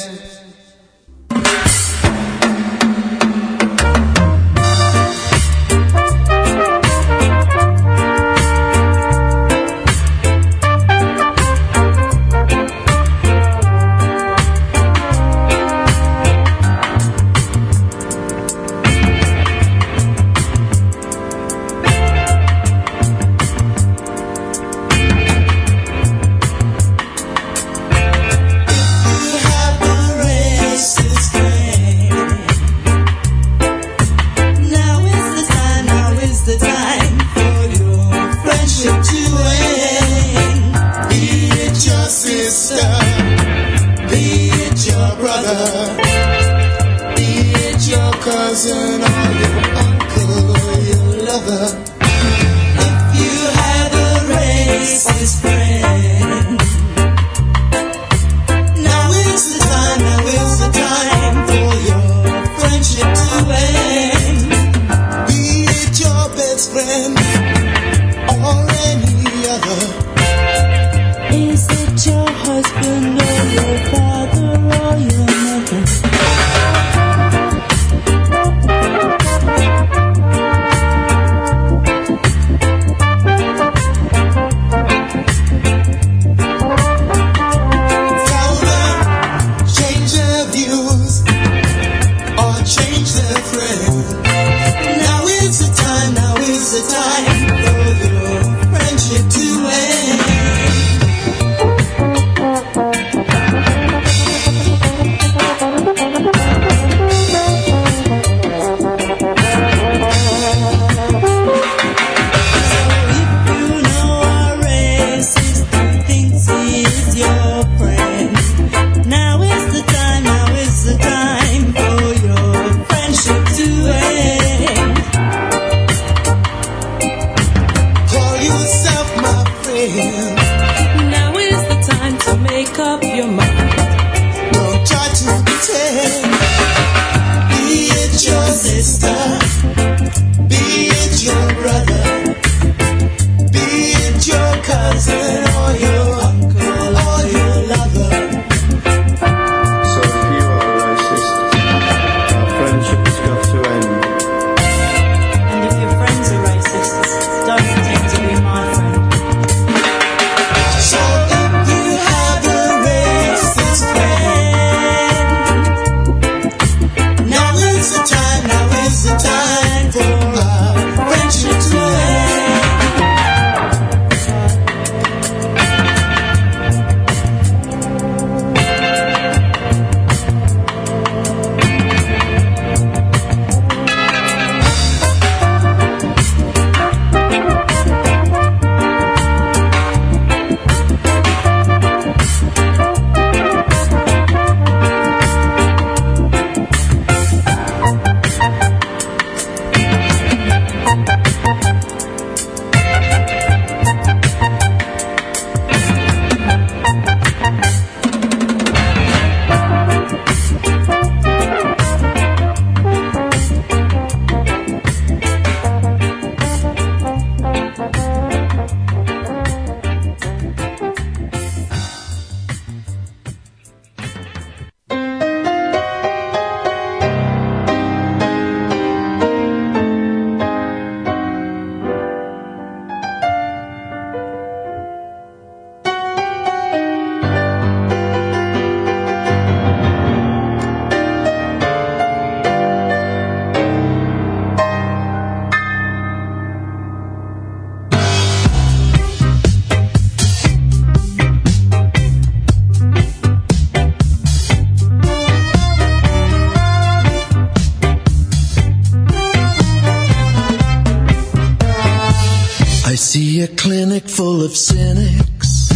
see a clinic full of cynics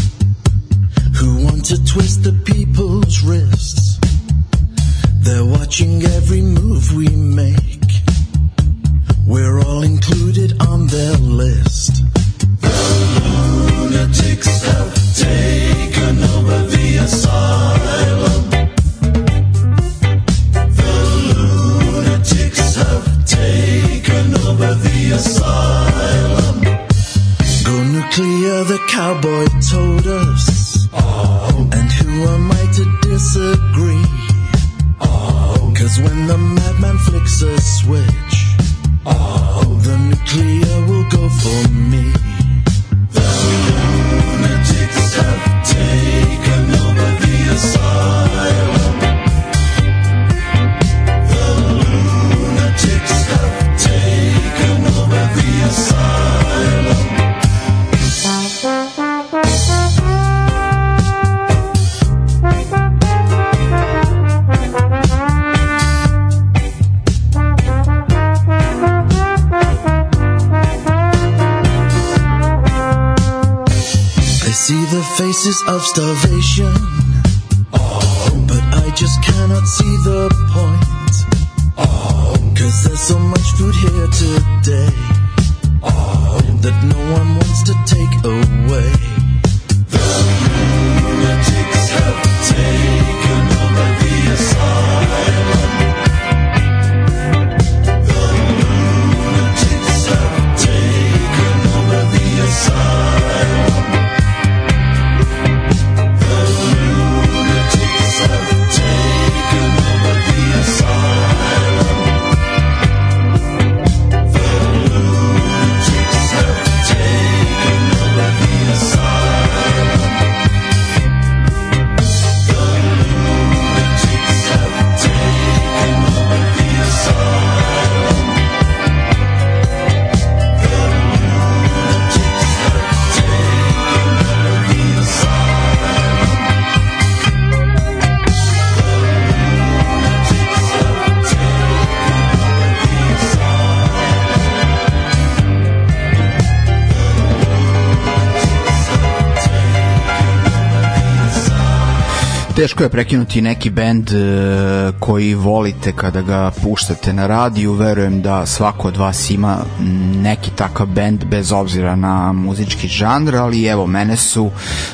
who want to twist the people's wrists. They're watching every move we make, flicks a switch, oh, the nuclear will go for me. The lunatics have taken over the asylum. The lunatics have taken over the asylum. See the faces of starvation, oh, but I just cannot see the point, oh, cause there's so much food here today, oh, that no one wants to take away. The lunatics have taken over the asylum. The lunatics have taken over the asylum. Teško je prekinuti neki bend koji volite kada ga puštate na radiju. Verujem da svako od vas ima neki takav bend bez obzira na muzički žanr, ali evo, mene su uh,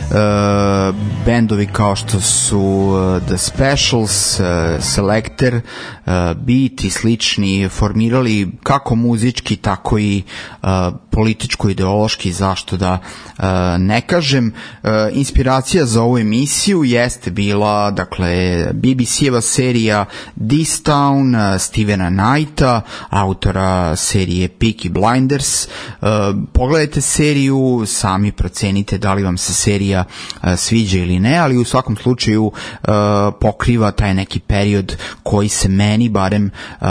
bendovi kao što su uh, The Specials, uh, Selector, uh, Beat i slični formirali kako muzički, tako i uh, političko-ideološki, zašto da uh, ne kažem. Uh, inspiracija za ovu emisiju jeste bila, dakle, B B C-eva serija This Town, uh, Stevena Knighta, autora serije Peaky Blinders. Uh, pogledajte seriju, sami procenite da li vam se serija uh, sviđa ili ne, ali u svakom slučaju uh, pokriva taj neki period koji se meni barem uh,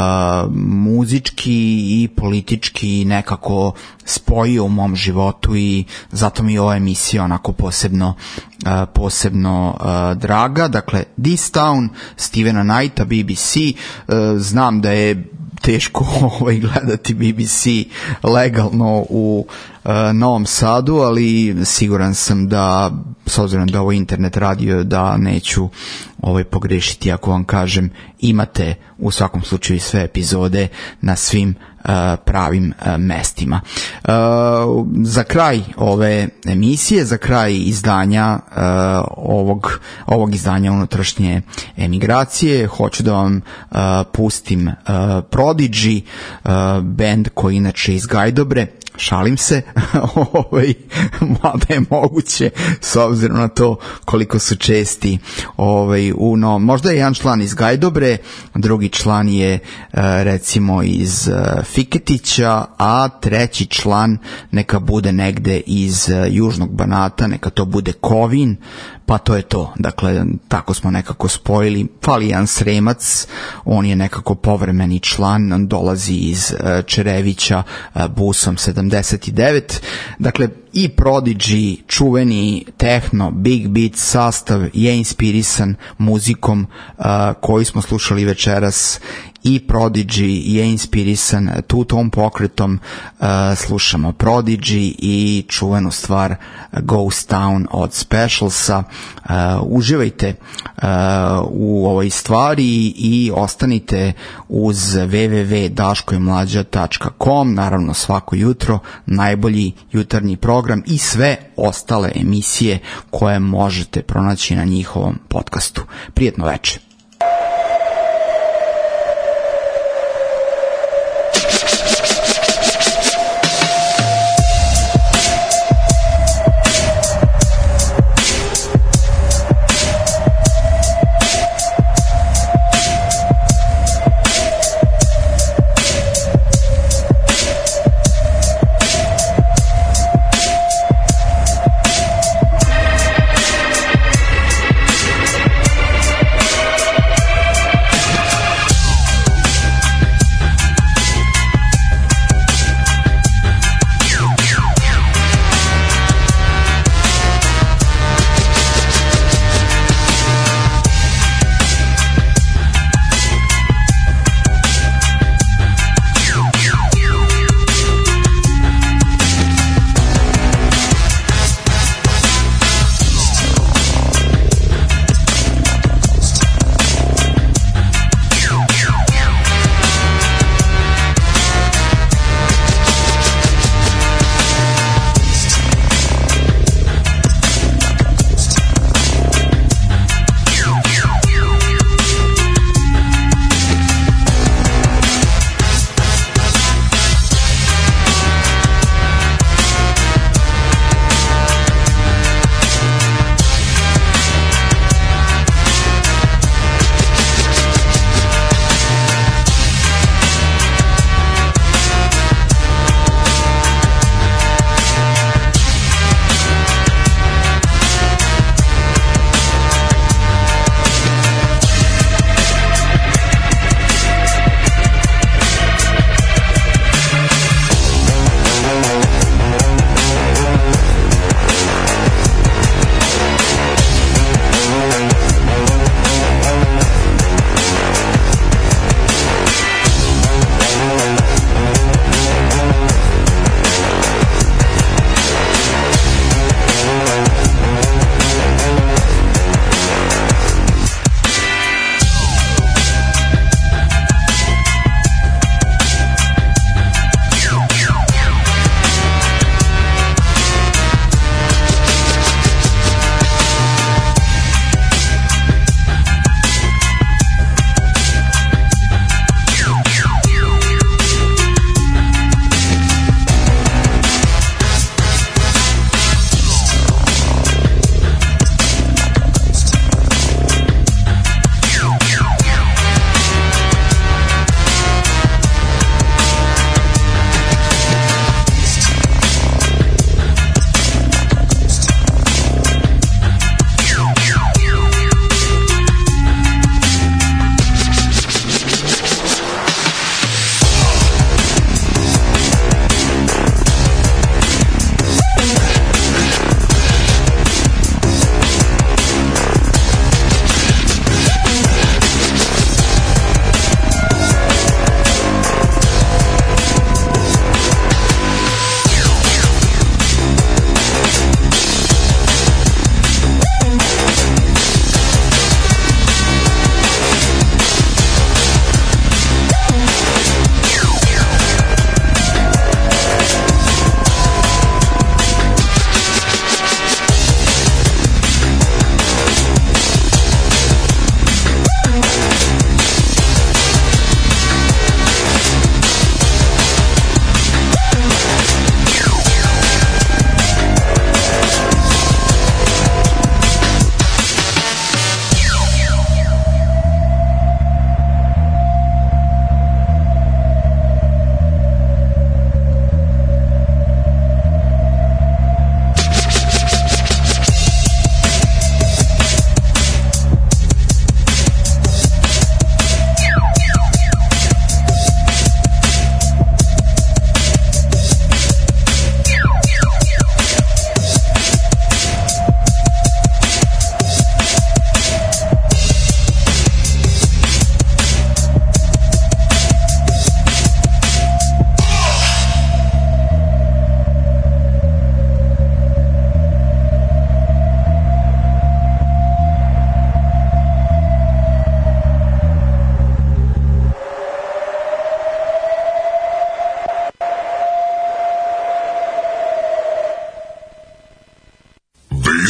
muzički i politički nekako spojio u mom životu i zato mi je ova emisija onako posebno uh, posebno uh, draga. Dakle, This Town, Stevena Knighta, B B C. Uh, znam da je teško ovaj, gledati B B C legalno u uh, Novom Sadu, ali siguran sam da, s obzirom da ovo internet radio, da neću ovaj, pogrešiti ako vam kažem, imate u svakom slučaju sve epizode na svim uh, pravim uh, mestima. Uh, za kraj ove emisije, za kraj izdanja uh, ovog, ovog izdanja unutrašnje emigracije, hoću da vam uh, pustim uh, Prodigy, uh, band koji inače iz Gajdobre. Šalim se, ovaj, mada je moguće s obzirom na to koliko su česti ovaj, u no, možda je jedan član iz Gajdobre, drugi član je recimo iz Fiketića, a treći član neka bude negde iz Južnog Banata, neka to bude Kovin, pa to je to. Dakle, tako smo nekako spojili. Fali jedan Sremac, on je nekako povremeni član, on dolazi iz Čerevića busom sedamdeset devet. Dakle, i Prodigy, čuveni techno, big beat sastav je inspirisan muzikom uh, koju smo slušali večeras, i Prodigy je inspirisan tu tom pokretom. Uh, slušamo Prodigy i čuvenu stvar Ghost Town od Specialsa. Uh, uživajte uh, u ovoj stvari i ostanite uz w w w tačka daško i mlađa tačka com, naravno svako jutro najbolji jutarnji program i sve ostale emisije koje možete pronaći na njihovom podcastu. Prijetno večer.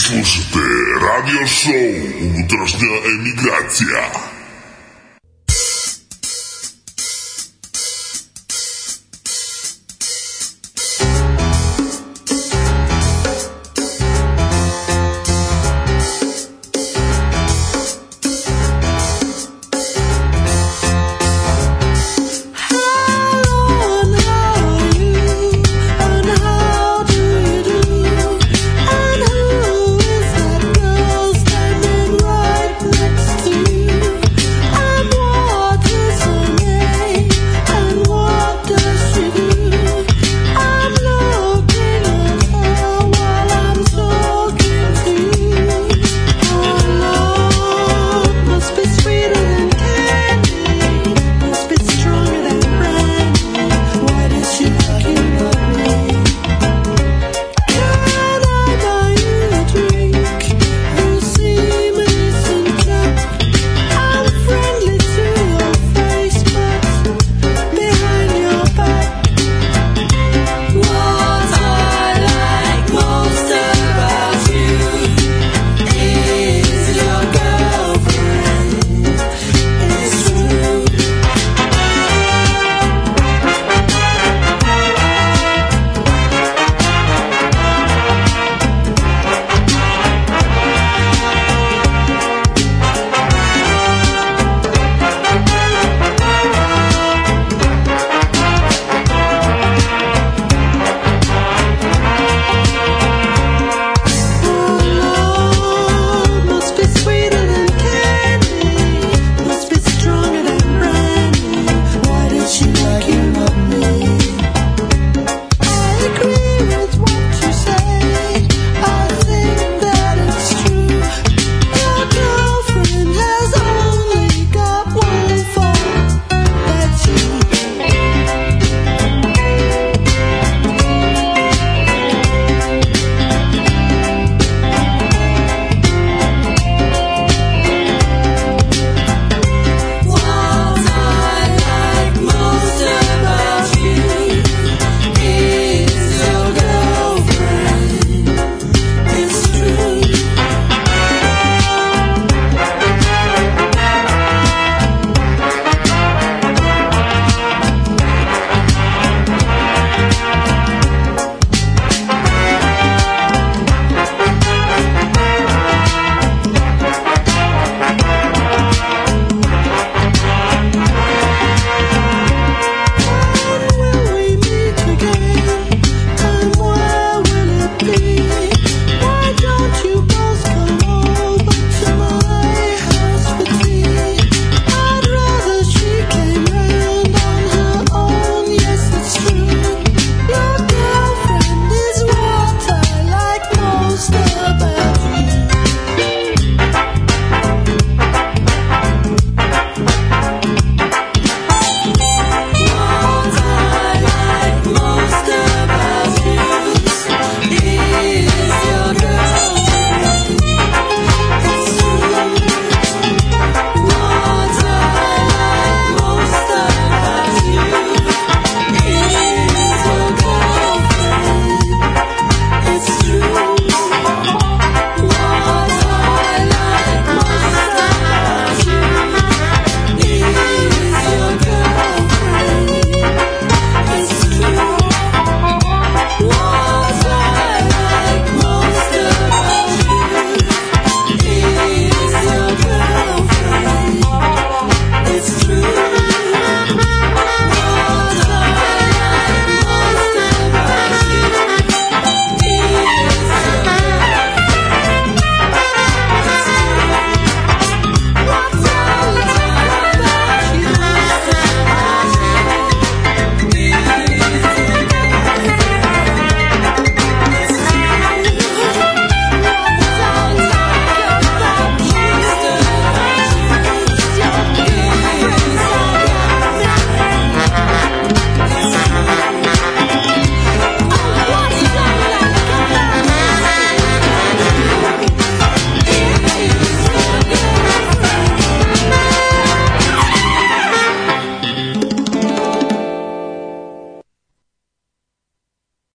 slušate radio show Unutrašnja emigracija.